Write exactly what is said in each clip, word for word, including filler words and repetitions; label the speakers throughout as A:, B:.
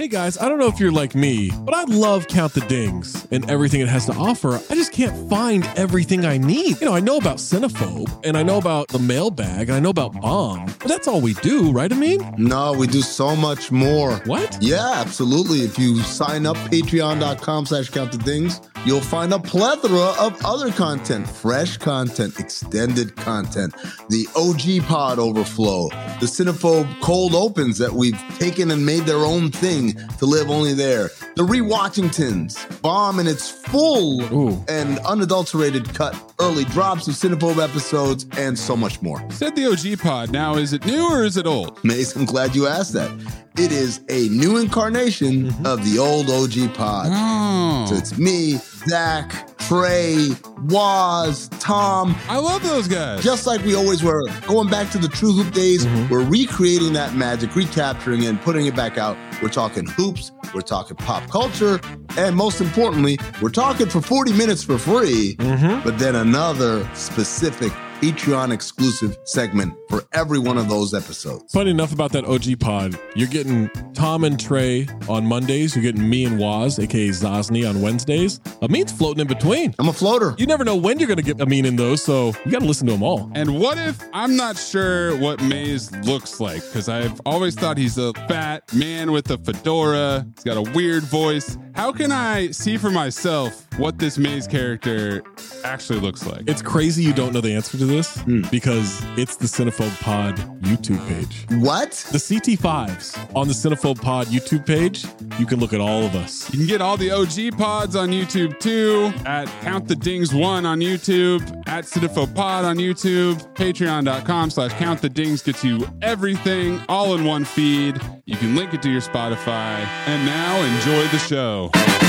A: Hey guys, I don't know if you're like me, but I love Count the Dings and everything it has to offer. I just can't find everything I need. You know, I know about Cinephobe, and I know about the mailbag, and I know about Bomb, but that's all we do, right, Amin?
B: No, we do so much more.
A: What?
B: Yeah, absolutely. If you sign up, patreon.com slash count the dings, you'll find a plethora of other content, fresh content, extended content, the O G Pod Overflow, the Cinephobe Cold Opens that we've taken and made their own thing to live only there, the Rewatchingtons, Bomb in its full
A: Ooh.
B: and unadulterated cut, early drops of Cinephobe episodes, and so much more.
C: Said the O G Pod. Now, is it new or is it old?
B: Mace, I'm glad you asked that. It is a new incarnation mm-hmm. of the old O G Pod.
C: Oh.
B: So it's me, Zach, Trey, Waz, Tom.
C: I love those guys.
B: Just like we always were. Going back to the True Hoop days, mm-hmm. we're recreating that magic, recapturing it, and putting it back out. We're talking hoops, we're talking pop culture, and most importantly, we're talking for forty minutes for free, mm-hmm. but then another specific Patreon exclusive segment for every one of those episodes.
A: Funny enough about that O G Pod, you're getting Tom and Trey on Mondays. You're getting me and Waz, aka Zosny, on Wednesdays. Amin's floating in between.
B: I'm a floater.
A: You never know when you're going to get Amin in those, so you got to listen to them all.
C: And what if I'm not sure what Maze looks like? Because I've always thought he's a fat man with a fedora. He's got a weird voice. How can I see for myself what this Maze character actually looks like?
A: It's crazy you don't know the answer to this mm. because it's the Cinephobe Pod YouTube page.
B: What?
A: The C T fives on the Cinephobe Pod YouTube page. You can look at all of us.
C: You can get all the O G Pods on YouTube too, at Count the Dings one on YouTube, at Cinephobe Pod on YouTube, patreon.com slash Count the Dings gets you everything all in one feed. You can link it to your Spotify. And now enjoy the show.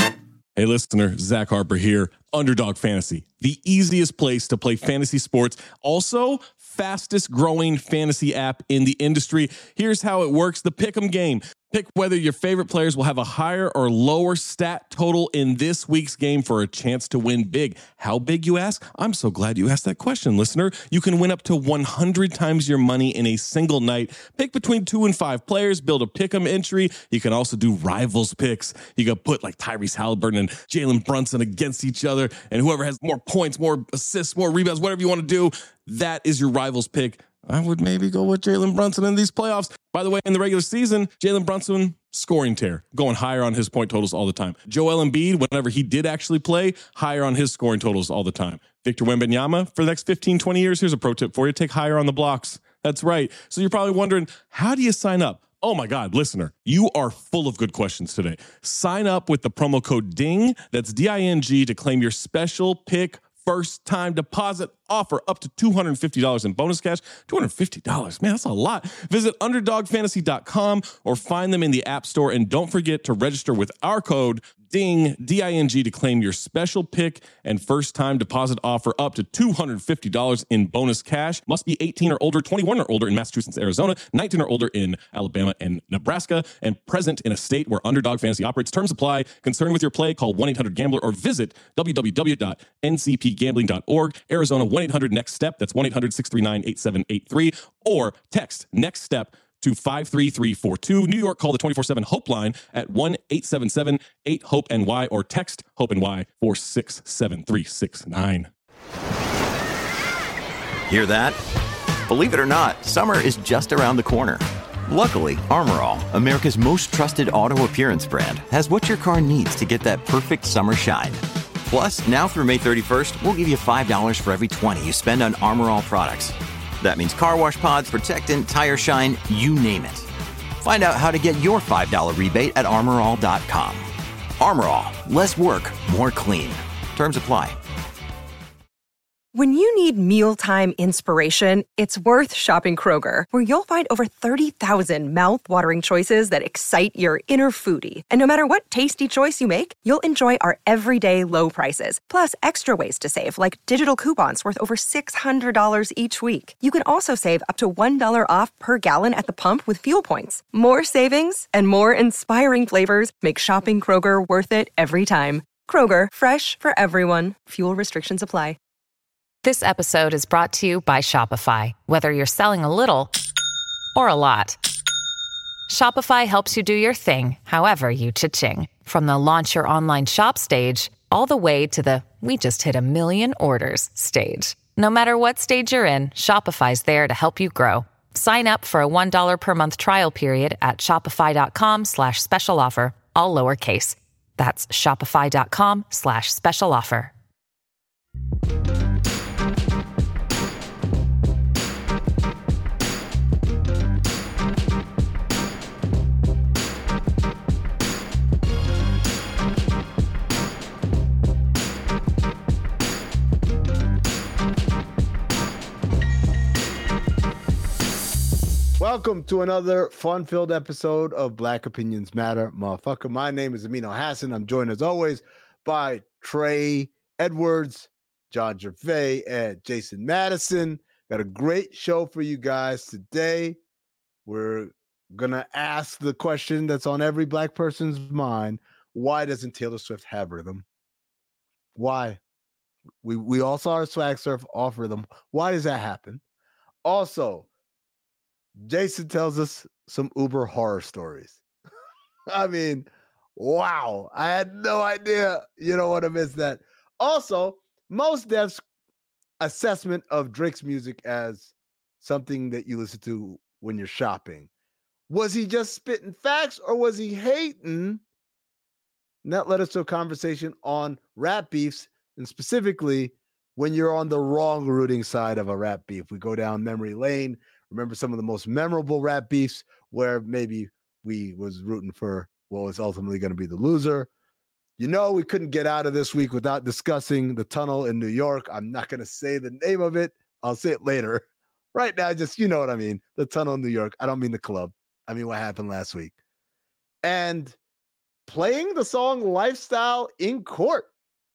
A: Hey listener, Zach Harper here. Underdog Fantasy, the easiest place to play fantasy sports. Also, fastest growing fantasy app in the industry. Here's how it works. The Pick'em game. Pick whether your favorite players will have a higher or lower stat total in this week's game for a chance to win big. How big, you ask? I'm so glad you asked that question, listener. You can win up to one hundred times your money in a single night. Pick between two and five players, build a pick'em entry. You can also do rivals picks. You can put like Tyrese Halliburton and Jalen Brunson against each other, and whoever has more points, more assists, more rebounds, whatever you want to do, that is your rivals pick. I would maybe go with Jalen Brunson in these playoffs. By the way, in the regular season, Jalen Brunson, scoring tear, going higher on his point totals all the time. Joel Embiid, whenever he did actually play, higher on his scoring totals all the time. Victor Wembanyama, for the next fifteen, twenty years, here's a pro tip for you. Take higher on the blocks. That's right. So you're probably wondering, how do you sign up? Oh my God, listener, you are full of good questions today. Sign up with the promo code DING, that's D I N G, to claim your special pick first time deposit offer up to two hundred fifty dollars in bonus cash. two hundred fifty dollars, man, that's a lot. Visit underdog fantasy dot com or find them in the App Store. And don't forget to register with our code DING, D I N G, to claim your special pick and first time deposit offer up to two hundred fifty dollars in bonus cash. Must be eighteen or older, twenty-one or older in Massachusetts, Arizona, nineteen or older in Alabama and Nebraska, and present in a state where Underdog Fantasy operates. Terms apply. Concerned with your play, call one eight hundred gambler or visit w w w dot n c p gambling dot org. Arizona, one eight hundred next step. That's one eight hundred six three nine eight seven eight three. Or text next step to five three three four two. New York, call the twenty-four seven Hope line at one eight seven seven eight hope N Y or text HOPE N Y four six seven three six nine.
D: Hear that? Believe it or not, summer is just around the corner. Luckily, Armor All, America's most trusted auto appearance brand, has what your car needs to get that perfect summer shine. Plus, now through May thirty-first, we'll give you five dollars for every twenty you spend on Armor All products. That means car wash pods, protectant, tire shine, you name it. Find out how to get your five dollars rebate at armor all dot com. Armor All, less work, more clean. Terms apply.
E: When you need mealtime inspiration, it's worth shopping Kroger, where you'll find over thirty thousand mouth-watering choices that excite your inner foodie. And no matter what tasty choice you make, you'll enjoy our everyday low prices, plus extra ways to save, like digital coupons worth over six hundred dollars each week. You can also save up to one dollar off per gallon at the pump with fuel points. More savings and more inspiring flavors make shopping Kroger worth it every time. Kroger, fresh for everyone. Fuel restrictions apply.
F: This episode is brought to you by Shopify. Whether you're selling a little or a lot, Shopify helps you do your thing, however you cha-ching. From the launch your online shop stage, all the way to the we just hit a million orders stage. No matter what stage you're in, Shopify's there to help you grow. Sign up for a one dollar per month trial period at shopify.com slash special offer, all lowercase. That's shopify.com slash special offer.
B: Welcome to another fun-filled episode of Black Opinions Matter, motherfucker. My name is Amino Hassan. I'm joined as always by Trey Edwards, John Gervais, and Jason Madison. Got a great show for you guys today. We're gonna ask the question that's on every black person's mind: why doesn't Taylor Swift have rhythm? Why? We we all saw her swag surf off rhythm. Why does that happen? Also, Jason tells us some Uber horror stories. I mean, wow. I had no idea. You don't want to miss that. Also, Mos Def's assessment of Drake's music as something that you listen to when you're shopping. Was he just spitting facts or was he hating? And that led us to a conversation on rap beefs, and specifically when you're on the wrong rooting side of a rap beef. We go down memory lane. Remember some of the most memorable rap beefs where maybe we was rooting for what was ultimately going to be the loser. You know, we couldn't get out of this week without discussing the tunnel in New York. I'm not going to say the name of it. I'll say it later. Right now, just, you know what I mean. The tunnel in New York. I don't mean the club. I mean what happened last week. And playing the song Lifestyle in court.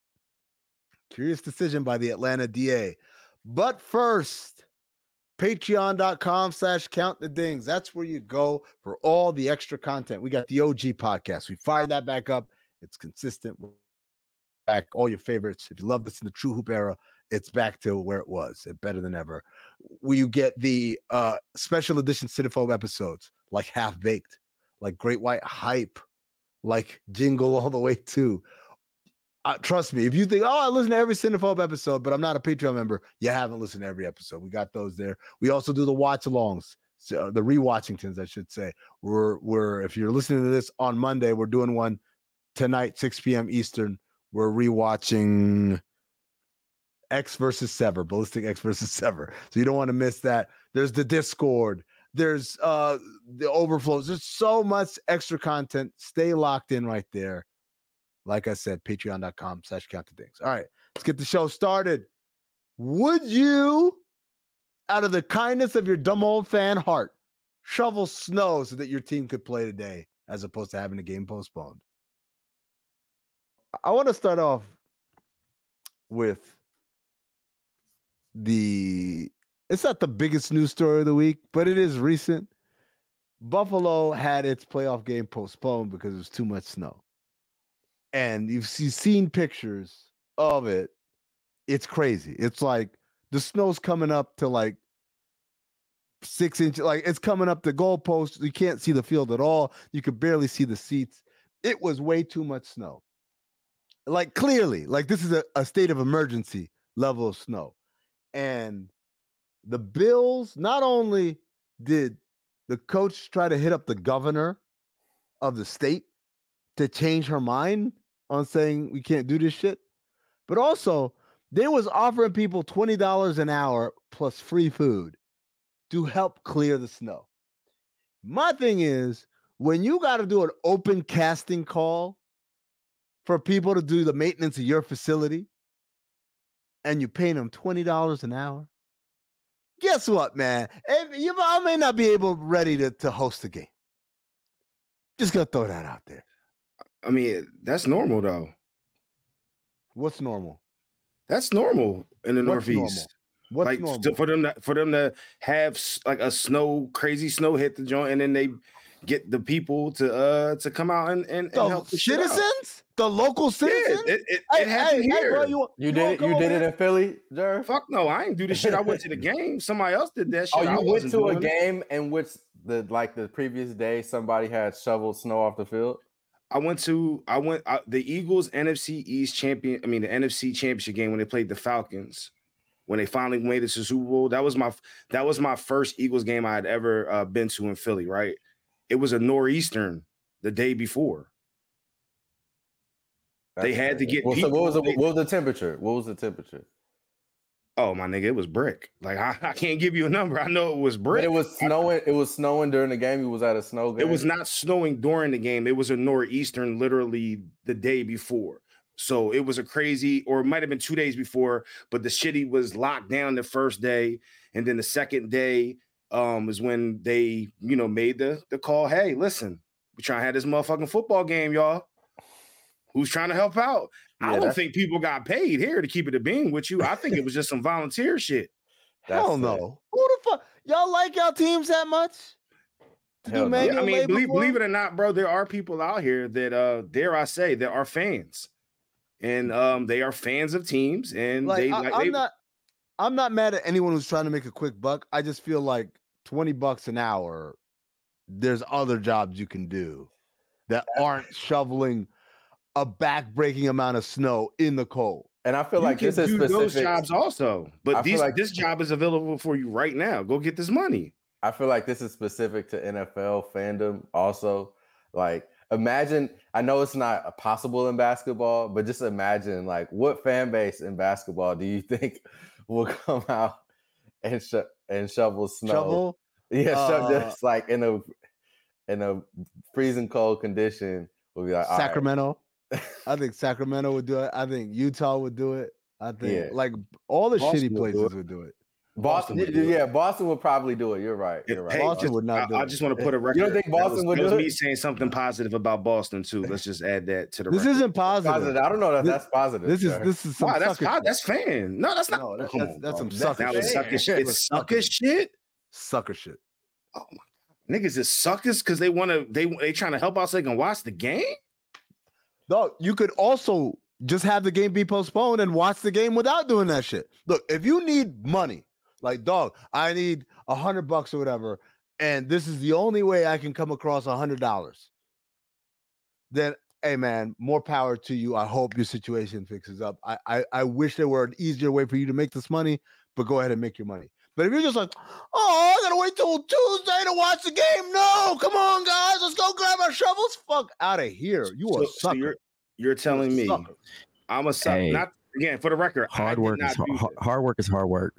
B: Curious decision by the Atlanta D A. But first, patreon.com slash count the dings. That's where you go for all the extra content. We got the O G podcast. We fired that back up. It's consistent. Back all your favorites. If you loved us in the True Hoop era, it's back to where it was. It's better than ever. We get the uh, special edition Cinephobe episodes like Half Baked, like Great White Hype, like Jingle All the Way To. Uh, trust me, if you think, oh, I listen to every Cinephobe episode, but I'm not a Patreon member, you haven't listened to every episode. We got those there. We also do the watch-alongs, so the re-watchingtons, I should say. We're, we're, if you're listening to this on Monday, we're doing one tonight, six p.m. Eastern. We're re-watching X versus Sever, Ballistic X versus Sever. So you don't want to miss that. There's the Discord. There's uh, the overflows. There's so much extra content. Stay locked in right there. Like I said, patreon.com slash count the dings. All right, let's get the show started. Would you, out of the kindness of your dumb old fan heart, shovel snow so that your team could play today as opposed to having the game postponed? I want to start off with the, it's not the biggest news story of the week, but it is recent. Buffalo had its playoff game postponed because there was too much snow. And you've seen pictures of it. It's crazy. It's like the snow's coming up to like six inches. Like it's coming up the goalpost. You can't see the field at all. You could barely see the seats. It was way too much snow. Like clearly, like this is a, a state of emergency level of snow. And the Bills, not only did the coach try to hit up the governor of the state to change her mind on saying we can't do this shit, but also they was offering people twenty dollars an hour plus free food to help clear the snow. My thing is, when you got to do an open casting call for people to do the maintenance of your facility and you're paying them twenty dollars an hour, guess what, man? You, I may not be able ready to, to host a game. Just gonna throw that out there.
G: I mean, that's normal, though.
B: What's normal?
G: That's normal in the
B: What's
G: Northeast.
B: Normal? What's
G: like
B: normal?
G: to, for them to for them to have like a snow, crazy snow hit the joint, and then they get the people to uh to come out and and,
B: the
G: and help the
B: citizens, the local citizens.
G: Yeah, it it,
B: hey,
G: it happened
B: hey,
G: here.
B: Hey, bro, you,
H: you,
B: you
H: did it. You did it in Philly, Jer?
G: Fuck no, I ain't do this shit. I went to the game. Somebody else did that shit.
H: Oh, you
G: I
H: went to a
G: doing
H: game in which the like the previous day somebody had shoveled snow off the field?
G: I went to I went uh, the Eagles N F C East champion. I mean the N F C championship game when they played the Falcons. When they finally made it to the Super Bowl, that was my that was my first Eagles game I had ever uh, been to in Philly. Right, it was a nor'eastern the day before. That's they had crazy. to get.
H: Well,
G: people,
H: so what was the,
G: they,
H: what was the temperature? What was the temperature?
G: Oh my nigga, it was brick. Like I, I can't give you a number. I know it was brick.
H: But it was snowing. It was snowing during the game. You was at a snow game.
G: It was not snowing during the game. It was a nor'eastern, literally the day before. So it was a crazy, or it might have been two days before. But the shitty was locked down the first day, and then the second day um, was when they, you know, made the the call. Hey, listen, we trying to have this motherfucking football game, y'all. Who's trying to help out? Yeah, I don't think people got paid here to keep it a bean with you. I think it was just some volunteer shit.
B: Hell no. Who the fuck? Y'all like y'all teams that much?
G: Hell no. I mean, believe, believe it or not, bro, there are people out here that, uh, dare I say, that are fans. And um, they are fans of teams. And
B: like,
G: they,
B: I,
G: like,
B: I'm
G: they,
B: not I'm not mad at anyone who's trying to make a quick buck. I just feel like twenty bucks an hour, there's other jobs you can do that aren't shoveling a back-breaking amount of snow in the cold.
H: And I feel
G: you
H: like
G: can
H: this is
G: do
H: specific.
G: Those jobs also, but
H: I
G: these
H: like,
G: this job is available for you right now. Go get this money.
H: I feel like this is specific to N F L fandom also. Like, imagine, I know it's not possible in basketball, but just imagine, like, what fan base in basketball do you think will come out and sh- and shovel snow?
B: Shovel?
H: Yeah,
B: uh,
H: just like in a in a freezing cold condition. We'll be like,
B: Sacramento.
H: Right.
B: I think Sacramento would do it. I think Utah would do it. I think
H: yeah.
B: like all the
G: Boston
B: shitty places
G: would
B: do, would do it.
H: Boston, Boston would yeah, it. Boston would probably do it. You're right. You're right.
G: Hey,
B: Boston
G: just,
B: would not do
G: I,
B: it.
G: I just want to put a record.
H: You don't think Boston
G: that was,
H: would
G: that
H: do
G: was
H: it?
G: me saying something positive about Boston too. Let's just add that to the.
B: This
G: record.
B: isn't positive.
H: positive. I don't know that
B: this,
H: that's positive.
B: This is
H: sir.
B: this is some
G: Wow, that's
B: sucker
G: po- that's fan. No, that's not.
B: No, that,
G: come
B: that's,
G: on,
B: that's some
G: bro.
B: sucker
G: That
B: shit.
G: was sucker shit. It's sucker shit.
B: Sucker shit.
G: Oh my niggas is suckers because they want to. They they trying to help out so they can watch the game.
B: No, you could also just have the game be postponed and watch the game without doing that shit. Look, if you need money, like dog, I need a hundred bucks or whatever, and this is the only way I can come across a hundred dollars. Then, hey man, more power to you. I hope your situation fixes up. I, I I wish there were an easier way for you to make this money, but go ahead and make your money. But if you're just like, oh, I gotta wait till Tuesday to watch the game. No, come on, guys, let's go grab our shovels. Fuck out of here. You are
G: so,
B: a sucker.
G: So you're, you're telling
B: you're
G: me
B: sucker.
G: I'm a sucker.
I: Hey,
G: not again for the record.
I: Hard work is hard, hard work is hard work.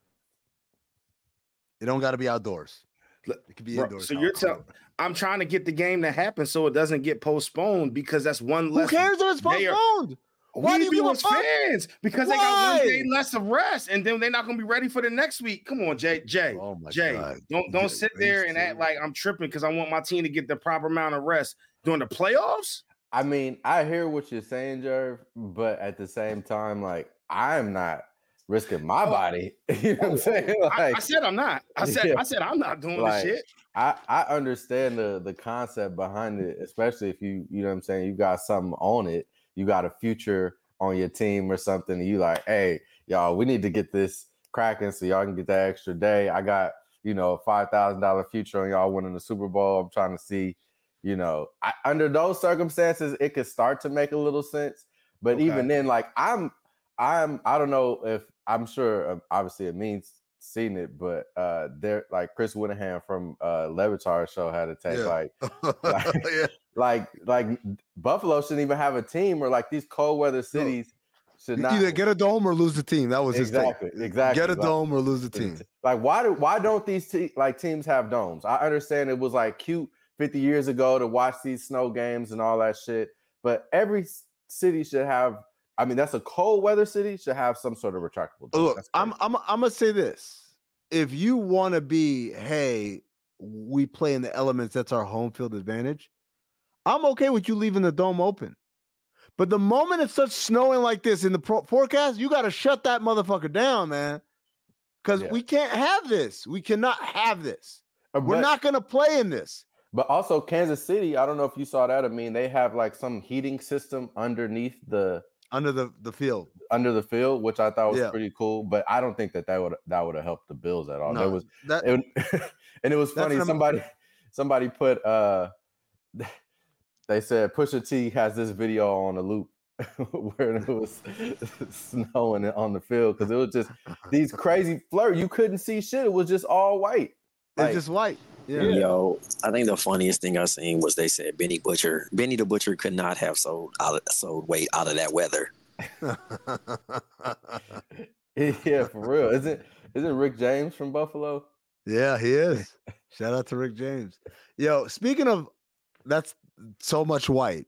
B: It don't got to be outdoors. It could be
G: Bro,
B: indoors.
G: so you're telling I'm trying to get the game to happen so it doesn't get postponed because that's one less.
B: Who cares if it's postponed?
G: Why
B: do
G: do
B: you
G: you
B: give a
G: as
B: fuck?
G: fans? Because
B: Why?
G: they got one day less of rest, and then they're not going to be ready for the next week. Come on, Jay. Jay.
B: Oh my
G: Jay.
B: God.
G: Don't don't
B: Jay,
G: sit there and act like I'm tripping because I want my team to get the proper amount of rest during the playoffs.
H: I mean, I hear what you're saying, Jerv, but at the same time, like, I'm not risking my body. You know what I'm saying? Like,
G: I, I said I'm not. I said
H: yeah.
G: I said I'm not doing
H: like,
G: the shit.
H: I, I understand the the concept behind it, especially if you, you know what I'm saying, you got something on it, you got a future on your team or something, and you like, hey, y'all, we need to get this cracking so y'all can get that extra day. I got, you know, a five thousand dollars future on y'all winning the Super Bowl. I'm trying to see, you know, I, under those circumstances, it could start to make a little sense. But
G: Okay.
H: even then, like, I'm, I'm, I don't know if, I'm sure, uh, obviously it means seen it, but uh there, like Chris Winahan from uh Levitar show had a take,
B: Yeah.
H: like, like,
B: Yeah.
H: like, like Buffalo shouldn't even have a team, or like these cold weather cities should not
B: Either get a dome or lose the team. That was
H: exactly,
B: his take.
H: exactly.
B: Get a
H: like,
B: dome or lose the team.
H: Like, why do why don't these te- like teams have domes? I understand it was like cute fifty years ago to watch these snow games and all that shit, but every city should have. I mean, that's a cold weather city, should have some sort of retractable dome.
B: Look,
H: That's
B: I'm
H: crazy.
B: I'm I'm gonna say this. If you want to be, hey, we play in the elements, that's our home field advantage. I'm okay with you leaving the dome open. But the moment it starts snowing like this in the pro- forecast, you got to shut that motherfucker down, man. Because
H: Yeah.
B: we can't have this. We cannot have this.
H: Uh,
B: We're
H: but-
B: not going to play in this.
H: But also Kansas City, I don't know if you saw that. I mean, they have like some heating system underneath the
B: Under the, the field.
H: under the field, which I thought was
B: Yeah.
H: pretty cool. But I don't think that that would that would have helped the Bills at all.
B: No,
H: There was
B: that,
H: it, and it was
B: That's
H: funny.
B: an-
H: Somebody somebody put uh they said Pusha T has this video on a loop where it was snowing on the field because it was just these crazy flare. You couldn't see shit. It was just all white.
B: Like, it's just white. Yeah.
I: Yo, I think the funniest thing I seen was they said Benny Butcher, Benny the Butcher could not have sold out of, sold weight out of that weather.
H: Yeah, for real. Isn't isn't Rick James from Buffalo?
B: Yeah, he is. Shout out to Rick James. Yo, speaking of that's so much white.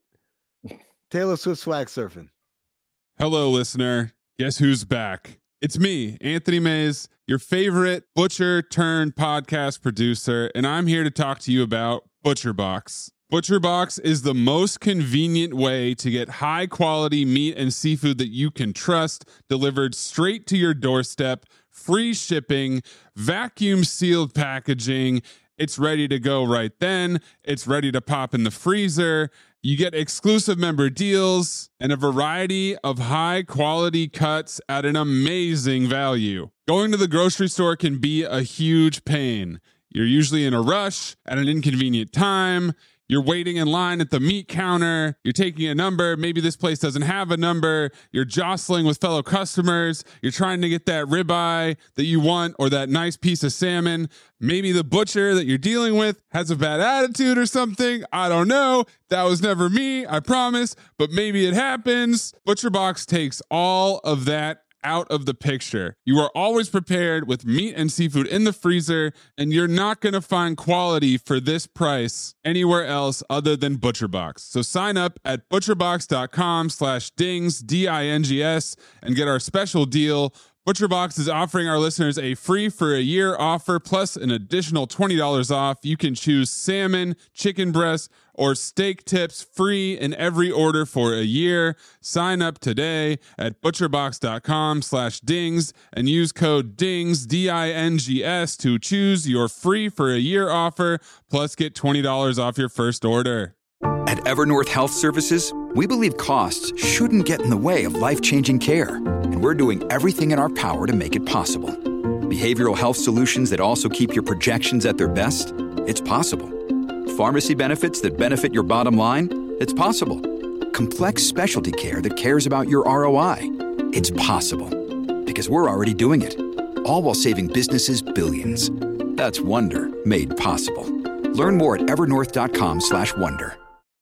B: Taylor Swift swag surfing.
C: Hello, listener. Guess who's back? It's me, Anthony Mays, your favorite butcher turned podcast producer, and I'm here to talk to you about ButcherBox. ButcherBox is the most convenient way to get high quality meat and seafood that you can trust delivered straight to your doorstep, free shipping, vacuum sealed packaging. It's ready to go right then. It's ready to pop in the freezer. You get exclusive member deals and a variety of high quality cuts at an amazing value. Going to the grocery store can be a huge pain. You're usually in a rush at an inconvenient time. You're waiting in line at the meat counter. You're taking a number. Maybe this place doesn't have a number. You're jostling with fellow customers. You're trying to get that ribeye that you want or that nice piece of salmon. Maybe the butcher that you're dealing with has a bad attitude or something. I don't know. That was never me, I promise. But maybe it happens. ButcherBox takes all of that out of the picture. You are always prepared with meat and seafood in the freezer, and you're not going to find quality for this price anywhere else other than ButcherBox. So sign up at butcherbox.com slash dings, D I N G S, and get our special deal. ButcherBox is offering our listeners a free for a year offer plus an additional twenty dollars off. You can choose salmon, chicken breast, or steak tips free in every order for a year. Sign up today at butcherbox.com slash dings and use code DINGS, D I N G S, to choose your free for a year offer plus get twenty dollars off your first order.
J: At Evernorth Health Services, we believe costs shouldn't get in the way of life-changing care, and we're doing everything in our power to make it possible. Behavioral health solutions that also keep your projections at their best? It's possible. Pharmacy benefits that benefit your bottom line? It's possible. Complex specialty care that cares about your R O I? It's possible. Because we're already doing it. All while saving businesses billions. That's Wonder made possible. Learn more at evernorth.com slash wonder.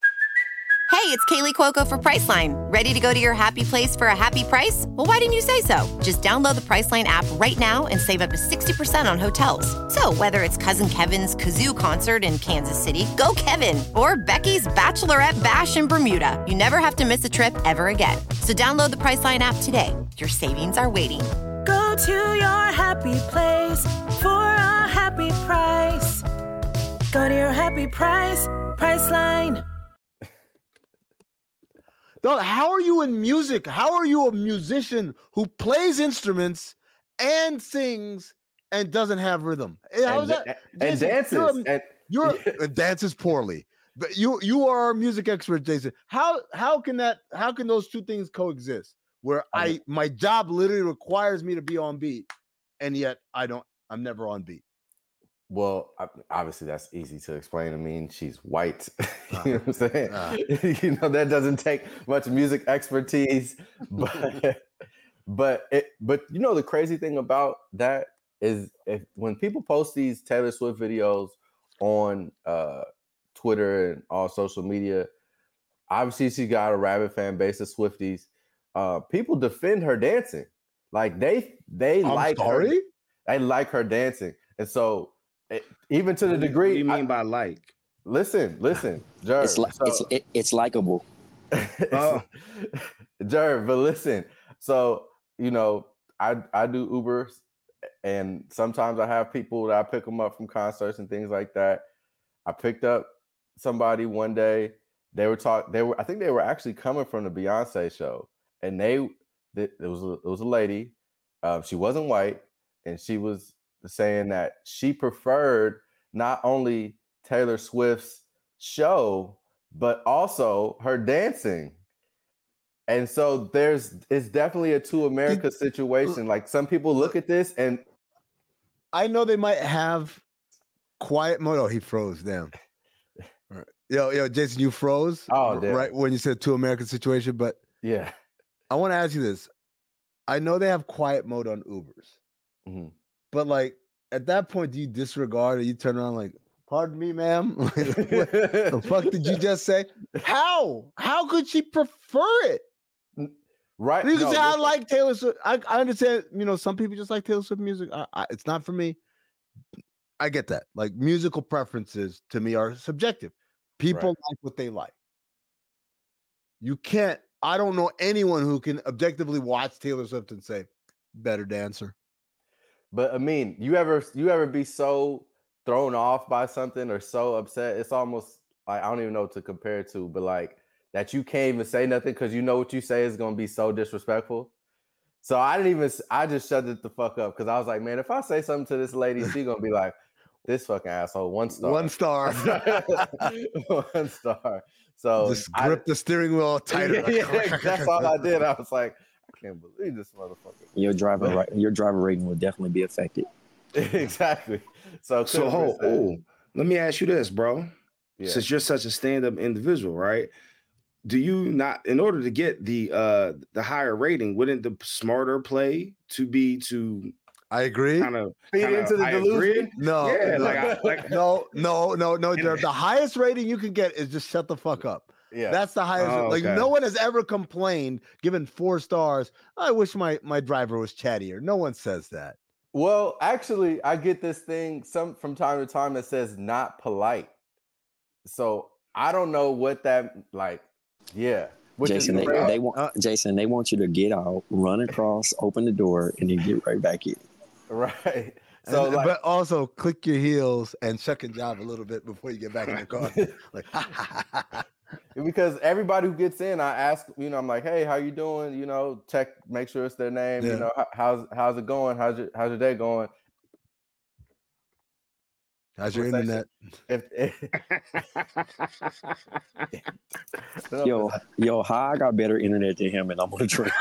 K: Hey, it's Kaylee Cuoco for Priceline. Ready to go to your happy place for a happy price? Well, why didn't you say so? Just download the Priceline app right now and save up to sixty percent on hotels. So whether it's Cousin Kevin's Kazoo Concert in Kansas City, go Kevin, or Becky's Bachelorette Bash in Bermuda, you never have to miss a trip ever again. So download the Priceline app today. Your savings are waiting.
L: Go to your happy place for a happy price. Go to your happy price, Priceline.
B: How are you in music? How are you a musician who plays instruments and sings and doesn't have rhythm? How
H: and,
B: is that?
H: And
B: Jason,
H: dances.
B: You're, a,
H: and,
B: you're yeah. dances poorly. But you you are a music expert, Jason. How how can that how can those two things coexist? Where I my job literally requires me to be on beat, and yet I don't. I'm never on beat.
H: Well, obviously that's easy to explain. I mean, she's white. You know what I'm saying? Uh, you know, that doesn't take much music expertise. But but it, but you know, the crazy thing about that is if when people post these Taylor Swift videos on uh, Twitter and all social media, obviously she got a rabid fan base of Swifties. Uh, people defend her dancing. Like they they
B: I'm
H: like
B: sorry?
H: her. They like her dancing. And so It, even to the degree,
G: what do you mean
H: I,
G: by like?
H: Listen, listen, Jerv.
I: It's like
H: so,
I: it's it, it's likable.
H: Oh. Jerv, but listen. So you know, I I do Uber, and sometimes I have people that I pick them up from concerts and things like that. I picked up somebody one day. They were talk. They were. I think they were actually coming from the Beyonce show, and they. It was a, it was a lady. Uh, she wasn't white, and she was saying that she preferred not only Taylor Swift's show, but also her dancing. And so there's, it's definitely a two America situation. Like some people look at this and
B: I know they might have quiet mode. Oh, he froze. Damn. Right. Yo, yo, Jason, you froze.
H: Oh, damn.
B: Right when you said two American situation, but
H: yeah,
B: I want to ask you this. I know they have quiet mode on Ubers,
H: mm-hmm.
B: but like at that point, do you disregard or you turn around like, "Pardon me, ma'am, what the fuck did you just say?" How? How could she prefer it?
H: Right?
B: You can
H: no,
B: say I
H: listen.
B: like Taylor Swift. I, I understand. You know, some people just like Taylor Swift music. I, I, it's not for me. I get that. Like musical preferences to me are subjective. People
H: Right.
B: like what they like. You can't. I don't know anyone who can objectively watch Taylor Swift and say better dancer.
H: But I mean, you ever you ever be so thrown off by something or so upset? It's almost like I don't even know what to compare it to, but like that you can't even say nothing because you know what you say is gonna be so disrespectful. So I didn't even. I just shut it the fuck up because I was like, man, if I say something to this lady, she's gonna be like, this fucking asshole. One star.
B: One star.
H: One star. So
B: just grip I, the steering wheel tighter.
H: Yeah, that's all I did. I was like, I can't believe this motherfucker.
I: Your driver, right? Your driver rating will definitely be affected.
H: Exactly. So,
G: so oh, oh, let me ask you this, bro.
H: Yeah.
G: Since you're such a stand-up individual, right? Do you not, in order to get the uh the higher rating, wouldn't the smarter play to be to?
B: I agree.
G: Kind of
H: feed into the
G: I
H: delusion.
G: Agree?
B: No,
G: yeah,
B: no,
G: like, I, like
B: no, no, no, no. The, the highest rating you can get is just shut the fuck up.
H: Yeah,
B: that's the highest.
G: Oh,
B: like
G: okay.
B: no one has ever complained, given four stars. I wish my my driver was chattier. No one says that.
H: Well, actually, I get this thing some from time to time that says not polite. So I don't know what that like. Yeah. Which
I: Jason, they, they want uh, Jason. They want you to get out, run across, open the door, and then get right back in.
H: Right. So,
B: and,
H: like,
B: but also click your heels and check and jive a little bit before you get back in the car. Like, ha, ha, ha, ha.
H: Because everybody who gets in, I ask, you know, I'm like, hey, how you doing? You know, check, make sure it's their name.
B: Yeah.
H: You know, how's how's it going? How's your how's your day going?
B: How's your internet?
H: If, if,
I: yo, yo, how I got better internet than him, and I'm on the train.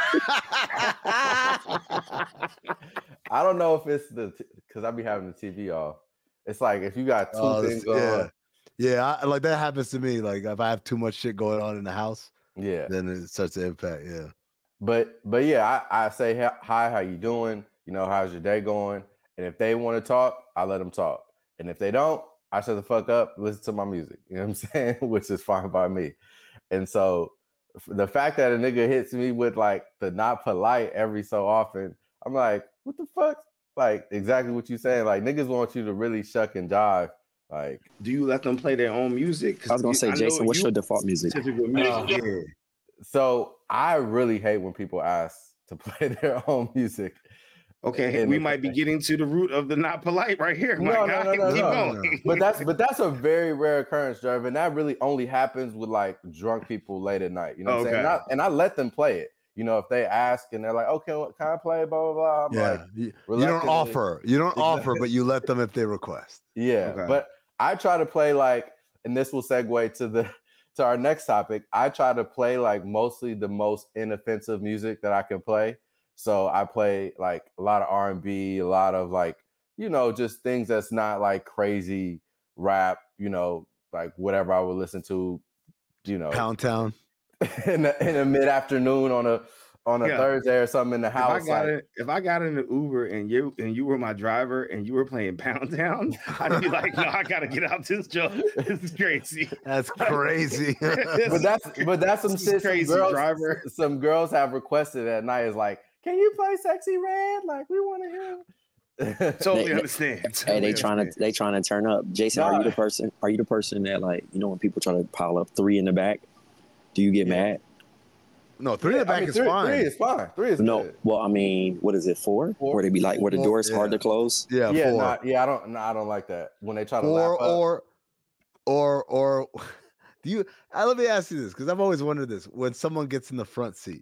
H: I don't know if it's the because I be having the T V off. It's like if you got two
B: oh,
H: things
B: yeah.
H: on.
B: Yeah, I, like that happens to me. Like if I have too much shit going on in the house,
H: yeah,
B: then it starts to impact. Yeah,
H: but but yeah, I, I say hi, how you doing? You know, how's your day going? And if they want to talk, I let them talk. And if they don't, I shut the fuck up, listen to my music. You know what I'm saying? Which is fine by me. And so the fact that a nigga hits me with like the not polite every so often, I'm like, what the fuck? Like exactly what you're saying. Like niggas want you to really shuck and jive. Like,
G: do you let them play their own music?
I: I was gonna say, Jason, what's your default music?
G: music? Uh, yeah.
H: So I really hate when people ask to play their own music.
G: Okay, we might be getting to the root of the not polite right here.
H: No, no, no, no,
G: Keep
H: no,
G: going.
H: no. But that's but that's a very rare occurrence, Jerv, and that really only happens with like drunk people late at night. You know what
G: okay.
H: I'm saying? And I, and I let them play it. You know, if they ask and they're like, "Okay, what can I play?" Blah blah blah. I'm
B: yeah.
H: like,
B: you, you don't offer. You don't
H: exactly.
B: offer, but you let them if they request.
H: Yeah,
G: okay.
H: But I try to play like, and this will segue to the to our next topic. I try to play like mostly the most inoffensive music that I can play. So I play like a lot of R and B, a lot of like, you know, just things that's not like crazy rap, you know, like whatever I would listen to, you know,
B: Pound Town
H: in a, in a mid afternoon on a on a yeah. Thursday or something in the house.
G: If I got
H: like,
G: it, if I got in the Uber and you and you were my driver and you were playing Pound Town, I'd be like, no, I gotta get out this job. This is crazy.
B: That's crazy.
H: but that's but that's some shit.
G: Crazy
H: some girls,
G: driver.
H: Some girls have requested at night is like, can you play Sexy Red? Like we want to hear.
G: Totally
I: they,
G: understand.
I: Hey,
G: totally
I: they
G: understand.
I: trying to they trying to turn up. Jason, nah. are you the person? Are you the person that like you know when people try to pile up three in the back? Do you get yeah. mad?
B: No, three yeah, in the back
H: I mean,
B: is
H: three,
B: fine.
H: Three is fine. Three is
I: no.
H: Good.
I: Well, I mean, what is it four? four? Where they be like where the four, door's yeah. hard to close?
B: Yeah,
H: yeah,
B: four.
H: Not, yeah. I don't. No, I don't like that when they try to
B: four
H: lap up.
B: or or or. Do you? I, let me ask you this because I've always wondered this: when someone gets in the front seat.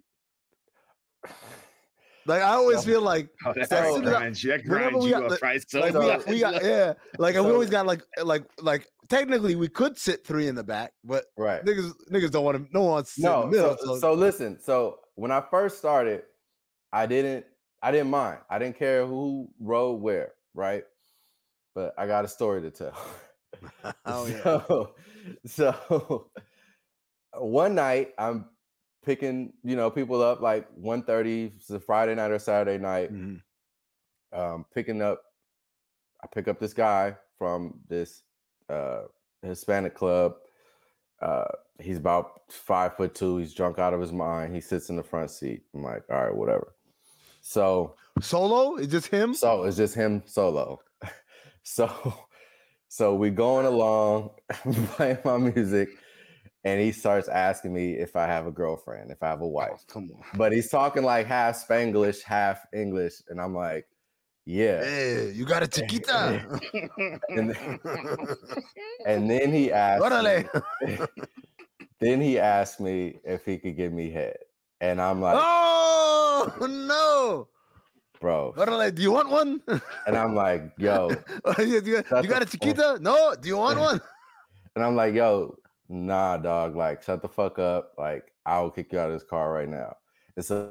B: Like I always feel like
G: oh, that so, grinds, that grinds you up, right? So
B: like, we got, we got yeah, like so, we always got like like like technically we could sit three in the back, but
H: right,
B: niggas niggas don't want to. No one wants to sit
H: no,
B: in the middle.
H: So,
B: so.
H: so listen, so when I first started, I didn't I didn't mind. I didn't care who rode where, right? but I got a story to tell.
B: Oh,
H: so, yeah. so one night I'm picking, you know, people up like one thirty. It's a Friday night or Saturday night. Mm-hmm. Um, picking up, I pick up this guy from this uh, Hispanic club. Uh, he's about five foot two. He's drunk out of his mind. He sits in the front seat. I'm like, all right, whatever. So
B: solo? It's just him?
H: So it's just him solo. so so we going along, playing my music, and he starts asking me if I have a girlfriend, if I have a wife.
G: Oh, come on.
H: But he's talking like half Spanglish, half English, and I'm like, yeah.
B: Hey, you got a chiquita.
H: and, then, and then he asked me, then he asked me if he could give me head. And I'm like,
B: oh no,
H: bro.
B: Orale, do you want one?
H: And I'm like, yo,
B: you, you, you got a chiquita? No, do you want one?
H: And I'm like, yo, nah, dog. Like, shut the fuck up. Like, I'll kick you out of this car right now. And so,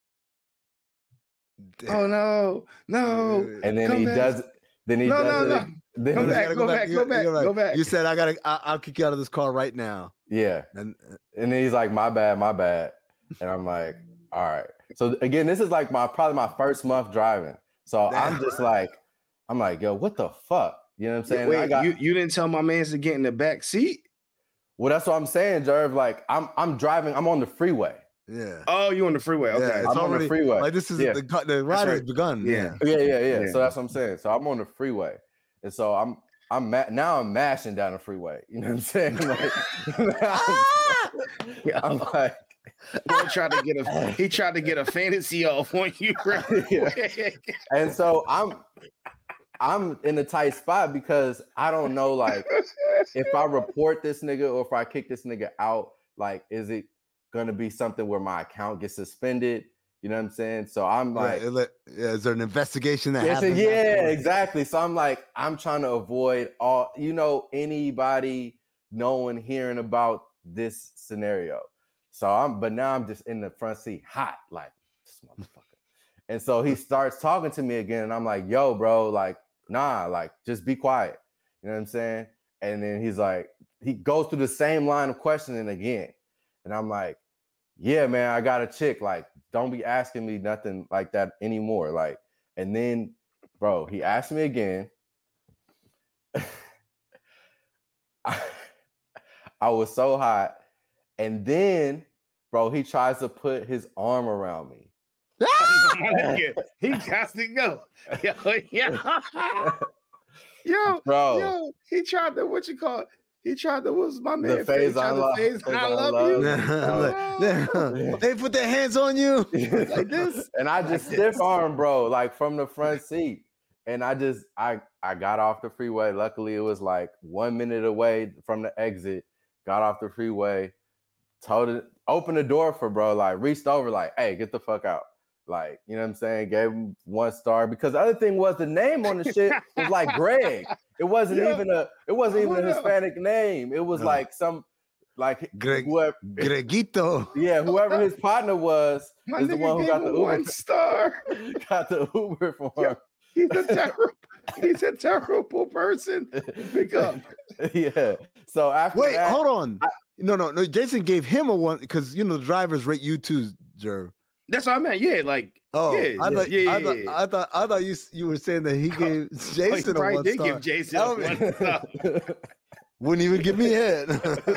G: oh no, no.
H: And then
G: Come
H: he
G: back.
H: does. Then he
G: no,
H: does.
G: no,
H: it.
G: no.
H: Then
G: Come
H: he,
G: back, go back, go back, go back.
B: You said I gotta. I, I'll kick you out of this car right now.
H: Yeah. And and then he's like, my bad, my bad. And I'm like, all right. So again, this is like my probably my first month driving. So Damn. I'm just like, I'm like, yo, what the fuck? You know what I'm saying?
G: Wait,
H: I got,
G: you, you didn't tell my man to get in the back seat?
H: Well, that's what I'm saying, Jerv. Like, I'm I'm driving, I'm on the freeway.
B: Yeah.
G: Oh, you on the freeway? Okay.
B: Yeah, it's
H: I'm
B: already,
H: on the freeway.
B: Like this is
H: yeah.
B: the the ride has begun.
H: Yeah. Yeah, yeah, yeah, yeah. So that's what I'm saying. So I'm on the freeway, and so I'm I'm ma- now I'm mashing down the freeway. You know what I'm saying? Like, I'm, I'm like,
G: boy tried to get a he tried to get a fantasy off on you, right?
H: Yeah. And so I'm I'm in a tight spot because I don't know, like, if I report this nigga or if I kick this nigga out, like, is it gonna be something where my account gets suspended? You know what I'm saying? So I'm like,
B: yeah, yeah, is there an investigation that
H: yeah,
B: happens?
H: Yeah,
B: afterwards?
H: exactly. So I'm like, I'm trying to avoid all, you know, anybody knowing, hearing about this scenario. So I'm, but now I'm just in the front seat, hot, like this motherfucker. And so he starts talking to me again, and I'm like, yo, bro, like, nah, like, just be quiet. You know what I'm saying? And then he's like, he goes through the same line of questioning again. And I'm like, yeah, man, I got a chick. Like, don't be asking me nothing like that anymore. Like, and then, bro, he asked me again. I, I was so hot. And then, bro, he tries to put his arm around me.
G: He got to go. Yo, yo, yo,
H: bro.
G: Yo, he tried to, what you call it? He tried to, what's my man?
H: The phase I love.
G: Phase I love you.
B: Oh. They put their hands on you like this.
H: And I just like stiff arm, bro, like from the front seat. And I just, I, I got off the freeway. Luckily, it was like one minute away from the exit. Got off the freeway, told it, opened the door for bro, like reached over, like, hey, get the fuck out. Like, you know what I'm saying? Gave him one star because the other thing was the name on the shit was like Greg. It wasn't yeah. even a, it wasn't even a Hispanic name. It was uh, like some, like
B: Greg,
H: whoever,
B: Gregito.
H: Yeah, whoever his partner was
G: My
H: is the one who got the Uber.
G: One star.
H: Got the Uber for him.
G: Yeah, he's a terrible, he's a terrible person. Pick up.
H: Yeah. So after
B: wait,
H: that,
B: hold on. I, no, no, no. Jason gave him a one because you know the drivers rate you too, Jerv.
G: That's what I meant. Yeah, like
B: oh,
G: yeah,
B: I thought,
G: yeah,
B: I
G: yeah,
B: thought,
G: yeah.
B: I thought, I thought you you were saying that he gave Jason
G: oh,
B: a one
G: did
B: star.
G: Give Jason a one star.
B: Wouldn't even give me head.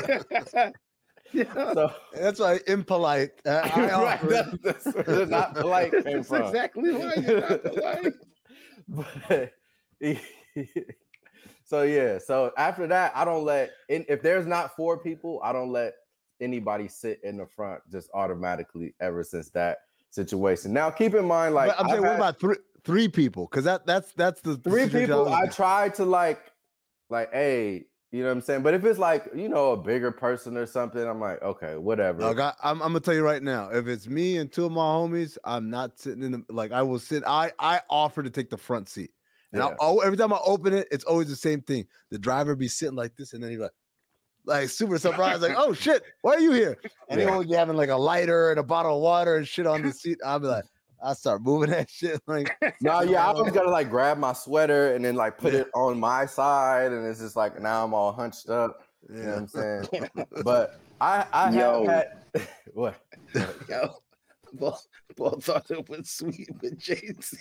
G: Yeah.
H: So,
B: that's why impolite. Uh, I
H: right, that's, that's where not polite came
G: that's
H: from.
G: exactly why you're not polite.
H: But he, so yeah, so after that, I don't let if there's not four people, I don't let anybody sit in the front just automatically ever since that situation. Now, keep in mind, like
B: but I'm saying,
H: had,
B: what about three three people? Because that that's that's the
H: three people. I,
B: I
H: try to like, like, hey, you know what I'm saying. But if it's like, you know, a bigger person or something, I'm like, okay, whatever.
B: Like I, I'm, I'm gonna tell you right now, if it's me and two of my homies, I'm not sitting in the like. I will sit. I I offer to take the front seat, and yeah. I'll, every time I open it, it's always the same thing. The driver be sitting like this, and then he's like. Like super surprised, like, oh shit, why are you here? And yeah. he will be having like a lighter and a bottle of water and shit on the seat. I'll be like, I start moving that shit like.
H: No, yeah, I always gotta like grab my sweater and then like put yeah. it on my side, and it's just like now I'm all hunched up. You yeah. know what I'm saying? But I, I
G: Yo.
H: have had what?
G: Yo, Ball, Ball thought it was sweet with Jason.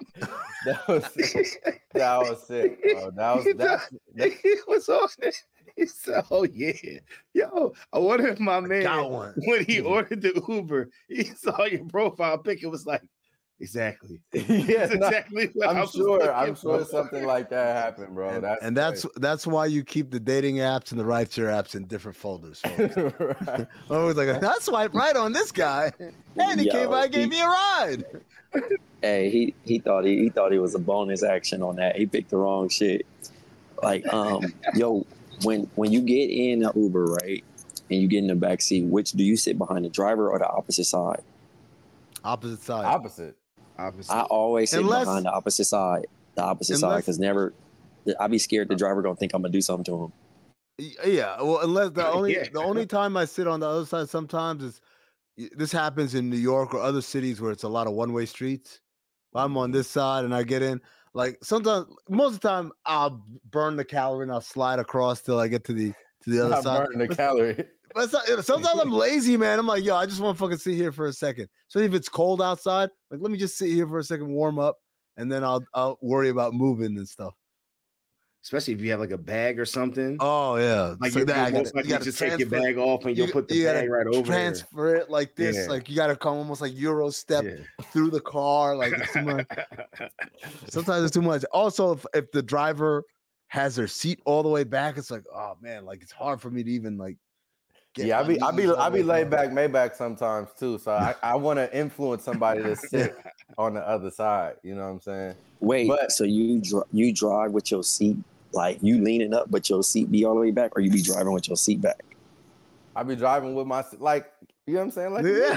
H: That was sick. That was sick, bro. That was that.
G: He was on it. He said, "Oh yeah, yo." I wonder if my man, when he ordered the Uber, he saw your profile pic. It was like, exactly,
H: yeah,
G: that's exactly. What
H: I'm
G: I was
H: sure. I'm
G: for.
H: sure something like that happened, bro.
B: And
H: that's
B: and that's that's why you keep the dating apps and the rideshare apps in different folders. Right. Always like, that's swipe right on this guy, and he yo, came by and gave he, me a ride.
I: Hey, he he thought he he thought he was a bonus action on that. He picked the wrong shit. Like, um, yo. When when you get in an Uber, right, and you get in the back seat, which do you sit behind, the driver or the opposite side?
B: Opposite side.
H: Opposite.
G: Opposite.
I: I always sit
B: unless,
I: behind the opposite side. The opposite unless, side, because never, I be scared the driver gonna think I'm gonna do something to him.
B: Yeah, well, unless the only
G: yeah.
B: the only time I sit on the other side sometimes is this happens in New York or other cities where it's a lot of one way streets. I'm on this side and I get in. Like sometimes, most of the time, I'll burn the calorie and I'll slide across till I get to the to the other
H: Not
B: side.
H: Burn the calorie.
B: But sometimes I'm lazy, man. I'm like, yo, I just want to fucking sit here for a second. So if it's cold outside, like let me just sit here for a second, warm up, and then I'll I'll worry about moving and stuff.
G: Especially if you have like a bag or something.
B: Oh yeah,
G: like
B: so
G: you're
B: gotta,
G: most likely
B: you
G: to just take your bag off and
B: you,
G: you'll put the
B: you
G: bag right over
B: transfer
G: there.
B: it like this.
G: Yeah.
B: Like you gotta come almost like Euro step
G: Yeah.
B: through the car. Like it's too much. Sometimes it's too much. Also, if, if the driver has their seat all the way back, it's like, oh man, like it's hard for me to even like. Get
H: Yeah, I be I be I be laid back,
B: back.
H: Maybach sometimes too. So I, I want to influence somebody to sit on the other side. You know what I'm saying?
I: Wait,
H: But-
I: so you dr- you drive with your seat, like you leaning up, but your seat be all the way back, or you be driving with your seat back?
H: I be driving with my like, you know what I'm saying? Like,
B: Yeah.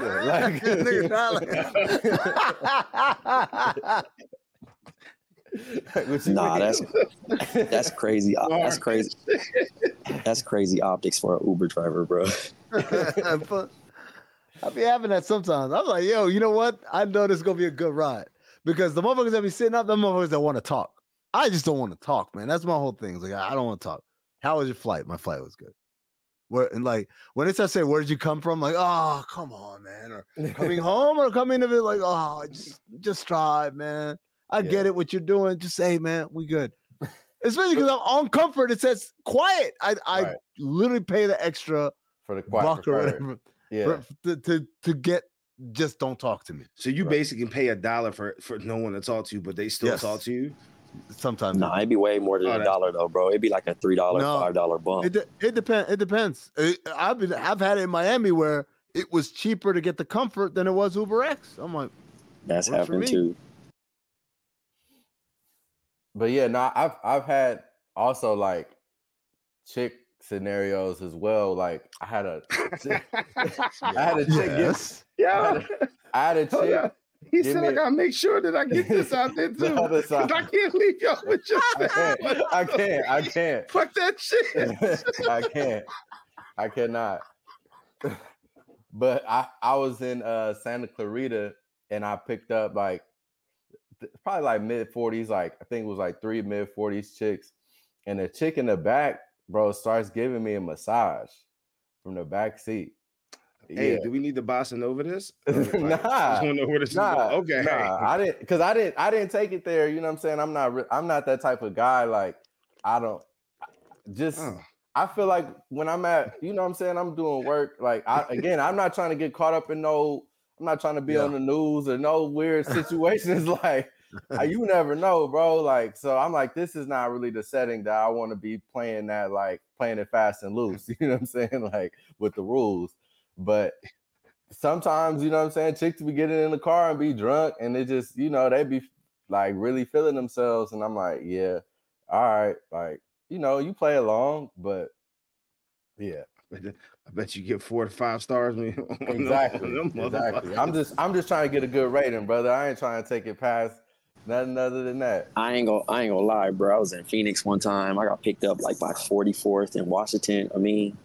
H: like, What you
I: Nah,
H: mean?
I: that's that's crazy. That's crazy. That's crazy optics for an Uber driver, bro.
B: But I be having that sometimes. I'm like, yo, you know what? I know this is gonna be a good ride because the motherfuckers that be sitting up, the motherfuckers that want to talk. I just don't want to talk, man. That's my whole thing. It's like I don't want to talk. How was your flight? My flight was good. Where and like when it's I say, where did you come from? Like, oh, come on, man. Or coming home or coming to it like, oh, just just drive, man. I
H: Yeah.
B: get it. What you're doing? Just say, man, we good. Especially because I'm on comfort. It says quiet. I I
H: Right.
B: literally pay the extra
H: For the quiet
B: buck or
H: preferred.
B: whatever
H: Yeah.
B: for, to, to to get. Just don't talk to me.
G: So you
H: Right.
G: basically pay a dollar for for no one to talk to you, but they still
B: Yes.
G: talk to you.
B: Sometimes
I: Nah, it'd be way more than
G: Oh,
I: a
G: that's-
I: dollar though, bro. It'd be like a three dollar,
B: No.
I: five dollar bump.
B: it de- it depends. It depends. It- I've been I've had it in Miami where it was cheaper to get the comfort than it was Uber X. I'm like,
I: That's
B: works for
I: happening
B: me.
I: too.
H: But yeah, no, I've I've had also like chick scenarios as well. Like I had a chick, I had a chick get,
B: yes.
H: I
G: Yeah.
H: had a, I had a
G: Hold
H: chick.
G: on. He
H: give
G: said,
H: me-
G: I gotta make sure that I get this out there
H: The
G: too.
H: other
G: 'Cause
H: side.
G: I can't leave y'all with just
H: I can't. I can't. I can't.
G: Fuck that shit.
H: I can't. I cannot. But I, I was in uh, Santa Clarita and I picked up like th- probably like mid forties, like I think it was like three mid forties chicks. And the chick in the back, bro, starts giving me a massage from the back seat.
G: Hey,
H: Yeah.
G: do we need to bossing over this?
H: Nah.
G: I just want to know where this
H: Nah,
G: is going. Okay.
H: nah, I didn't because I didn't I didn't take it there. You know what I'm saying? I'm not re- I'm not that type of guy. Like I don't just
G: Oh.
H: I feel like when I'm at, you know what I'm saying, I'm doing work. Like I again, I'm not trying to get caught up in no, I'm not trying to be
B: Yeah.
H: on the news or no weird situations. Like I- you never know, bro. Like, so I'm like, this is not really the setting that I want to be playing that, like playing it fast and loose. You know what I'm saying? Like with the rules. But sometimes, you know what I'm saying, chicks be getting in the car and be drunk and they just, you know, they be like really feeling themselves. And I'm like, yeah, all right, like, you know, you play along, but yeah.
G: I bet you get four to five stars. When you,
H: Exactly. Exactly. I'm just I'm just trying to get a good rating, brother. I ain't trying to take it past nothing other than that.
I: I ain't gonna I ain't gonna lie, bro. I was in Phoenix one time. I got picked up like by forty-fourth in Washington. I mean,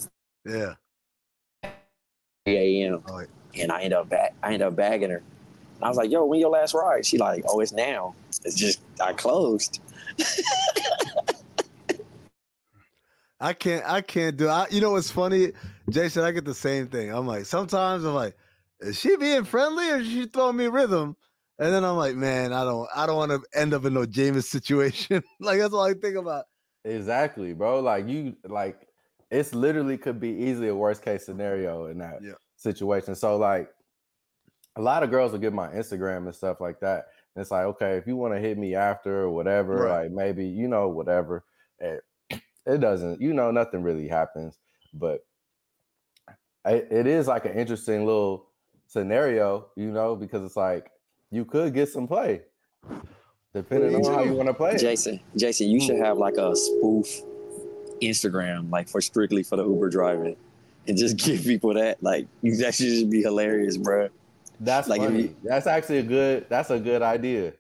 B: Yeah.
I: three a.m.
B: Oh,
I: and I end up back. I end up bagging her, I was like, yo, when your last ride? She like, oh, it's now. It's just, I closed.
B: I can't, I can't do I You know what's funny, Jason? I get the same thing. I'm like, sometimes I'm like, is she being friendly or is she throwing me rhythm? And then I'm like, man, I don't, I don't want to end up in no Jameis situation. Like that's all I think about.
H: Exactly, bro. Like you, like it's literally could be easily a worst case scenario in that
B: yeah.
H: situation. So like, a lot of girls will get my Instagram and stuff like that. And it's like, okay, if you want to hit me after or whatever, right. like maybe, you know, whatever. It, it doesn't, you know, nothing really happens. But I, it is like an interesting little scenario, you know, because it's like you could get some play depending on how you want to play.
I: Jason, Jason, you should have like a spoof Instagram, like for strictly for the Uber driving, and just give people that. Like, that should just be hilarious, bro.
H: That's like funny. You, that's actually a good. That's a good idea.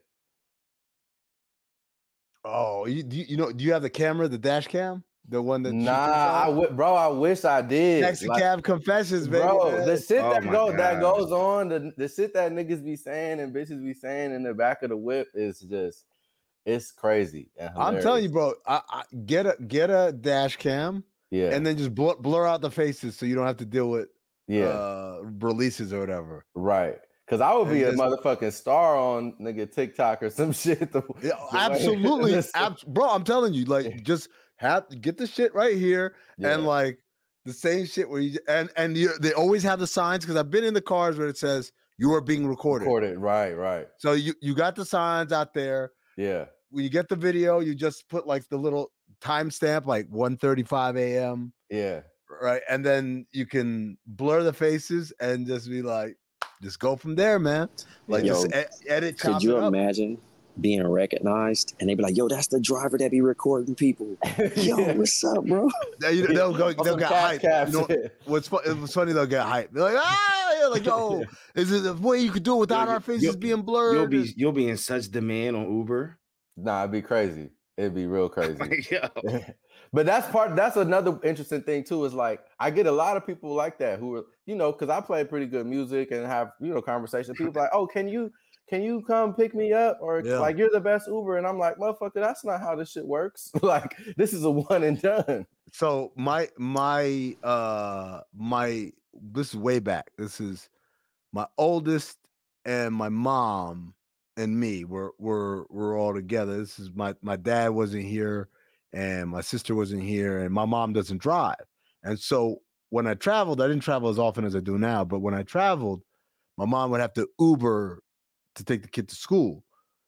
B: Oh, you do you, you know? Do you have the camera, the dash cam, the one that?
H: Nah, I w- bro. I wish I did.
B: Taxi
H: like,
B: cab confessions, baby.
H: Bro,
B: man.
H: the shit
G: Oh
H: that
G: my
H: goes that
G: God.
H: goes on, the the shit that niggas be saying and bitches be saying in the back of the whip is just, it's crazy. And
B: I'm telling you, bro. I, I get a get a dash cam,
H: yeah,
B: and then just blur, blur out the faces so you don't have to deal with
H: yeah
B: uh, releases or whatever.
H: Right. Cause I would be
B: just,
H: a motherfucking star on nigga TikTok or some shit. The,
B: yeah, absolutely, ab- bro. I'm telling you, like, just have get the shit right here, yeah. and like the same shit where you and and you, they always have the signs because I've been in the cars where it says you are being recorded.
H: Recorded, right, right.
B: So you you got the signs out there.
H: Yeah.
B: When you get the video, you just put like the little timestamp, like one thirty-five a.m.
H: Yeah.
B: Right, and then you can blur the faces and just be like. Just go from there, man. Like,
I: yo,
B: just ed- edit.
I: Could you
B: it up.
I: imagine being recognized and they be like, "Yo, that's the driver that be recording people." Yo, yeah. What's up, bro?
B: They, they'll go. They'll get hyped. You know, what's fu- What's funny? They'll get hyped. They're like, ah, yeah, like, yo, is it a way you could do it without yo, our faces being blurred?
G: You'll be you'll be in such demand on Uber.
H: Nah, it'd be crazy. It'd be real crazy. But that's part, that's another interesting thing too, is like, I get a lot of people like that who are, you know, cause I play pretty good music and have, you know, conversations. People like, oh, can you, can you come pick me up? Or yeah. like, you're the best Uber. And I'm like, motherfucker, that's not how this shit works. Like, this is a one and done.
B: So my, my, uh, my, this is way back. This is my oldest and my mom and me were, were, were all together. This is my, my dad wasn't here. And my sister wasn't here, and my mom doesn't drive. And so when I traveled, I didn't travel as often as I do now, but when I traveled, my mom would have to Uber to take the kid to school.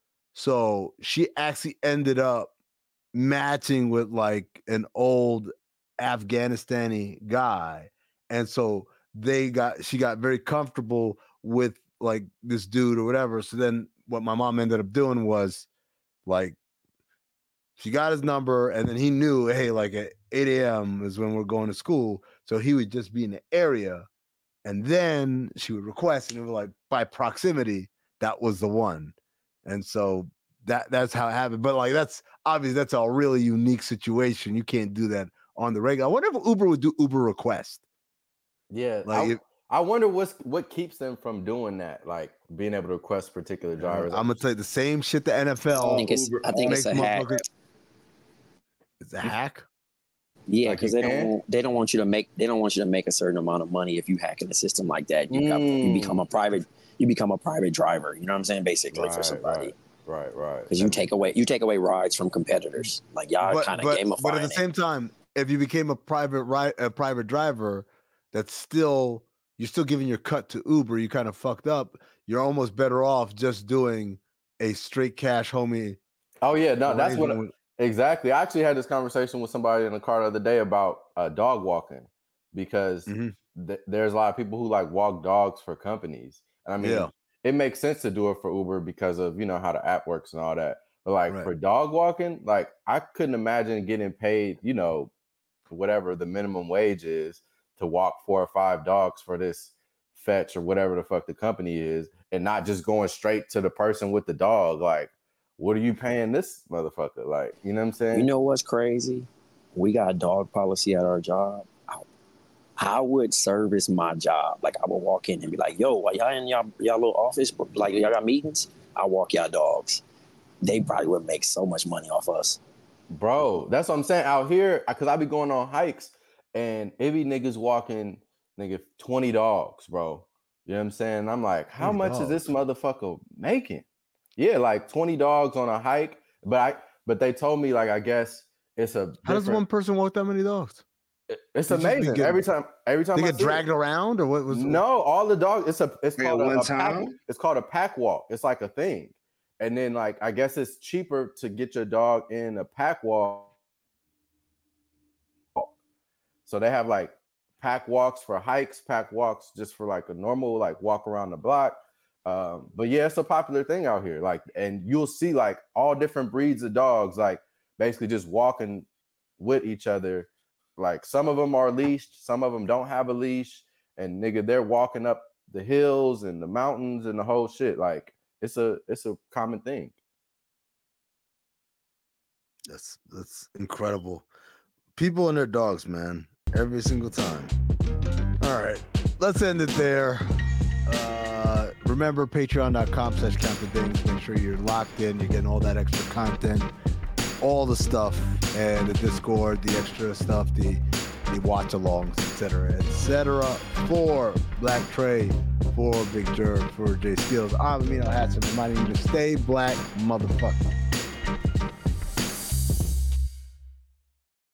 B: So she actually ended up matching with like an old Afghanistani guy. And so they got, she got very comfortable with like this dude or whatever. So then what my mom ended up doing was like, she got his number, and then he knew, hey, like at eight a.m. is when we're going to school. So he would just be in the area, and then she would request, and it was like by proximity, that was the one. And so that that's how it happened. But like that's obviously that's a really unique situation. You can't do that on the regular. I wonder if Uber would do Uber request.
H: Yeah,
B: like
H: I,
B: if,
H: I wonder what's what keeps them from doing that, like being able to request particular drivers.
B: I'm gonna tell you the same shit the N F L.
I: I think it's, Uber, I think it's a hack.
B: It's a hack.
I: Yeah, because like they don't want, they don't want you to make they don't want you to make a certain amount of money if you hack in a system like that. You, mm. got, you become a private you become a private driver. You know what I'm saying? Basically,
H: right,
I: for somebody.
H: Right, right, right.
I: Because you take away you take away rides from competitors. Like y'all kind of gamifying.
B: But at the same
I: it.
B: time, if you became a private ride a private driver, that's still you're still giving your cut to Uber. You kind of fucked up. You're almost better off just doing a straight cash homie.
H: Oh yeah, no, that's what. I, Exactly. I actually had this conversation with somebody in the car the other day about uh, dog walking because mm-hmm. th- there's a lot of people who like walk dogs for companies. And I mean, yeah. it makes sense to do it for Uber because of, you know, how the app works and all that. But like right. for dog walking, like I couldn't imagine getting paid, you know, whatever the minimum wage is to walk four or five dogs for this fetch or whatever the fuck the company is and not just going straight to the person with the dog. Like, what are you paying this motherfucker? Like, you know what I'm saying?
I: You know what's crazy? We got a dog policy at our job. I, I would service my job. Like I would walk in and be like, yo, are y'all in y'all, y'all little office? Like y'all got meetings? I walk y'all dogs. They probably would make so much money off us.
H: Bro, that's what I'm saying. Out here, because I be going on hikes and it be niggas walking, nigga, twenty dogs, bro. You know what I'm saying? I'm like, how much dogs. is this motherfucker making? Yeah, like twenty dogs on a hike. But I but they told me, like, I guess it's a
B: How does one person walk that many dogs?
H: It's Did amazing. Get, every time every time
B: they
H: I
B: get dragged it. around or what was it?
H: No, all the dogs, it's a it's
G: yeah,
H: called a,
G: one
H: a
G: time.
H: pack, it's called a pack walk. It's like a thing. And then like I guess it's cheaper to get your dog in a pack walk. So they have like pack walks for hikes, pack walks just for like a normal like walk around the block. Um, but yeah, it's a popular thing out here. Like, and you'll see like all different breeds of dogs, like basically just walking with each other. Like some of them are leashed, some of them don't have a leash, and nigga, they're walking up the hills and the mountains and the whole shit. Like it's a it's a common thing.
B: That's that's incredible. People and their dogs, man, every single time. All right, let's end it there. Uh, remember, patreon.com slash count the dings. Make sure you're locked in. You're getting all that extra content, all the stuff, and the Discord, the extra stuff, the the watch-alongs, et cetera, et cetera. For Black Trey, for Big Jerv, for Jay Steels, I'm Amino Hatson, reminding you to stay black, motherfucker.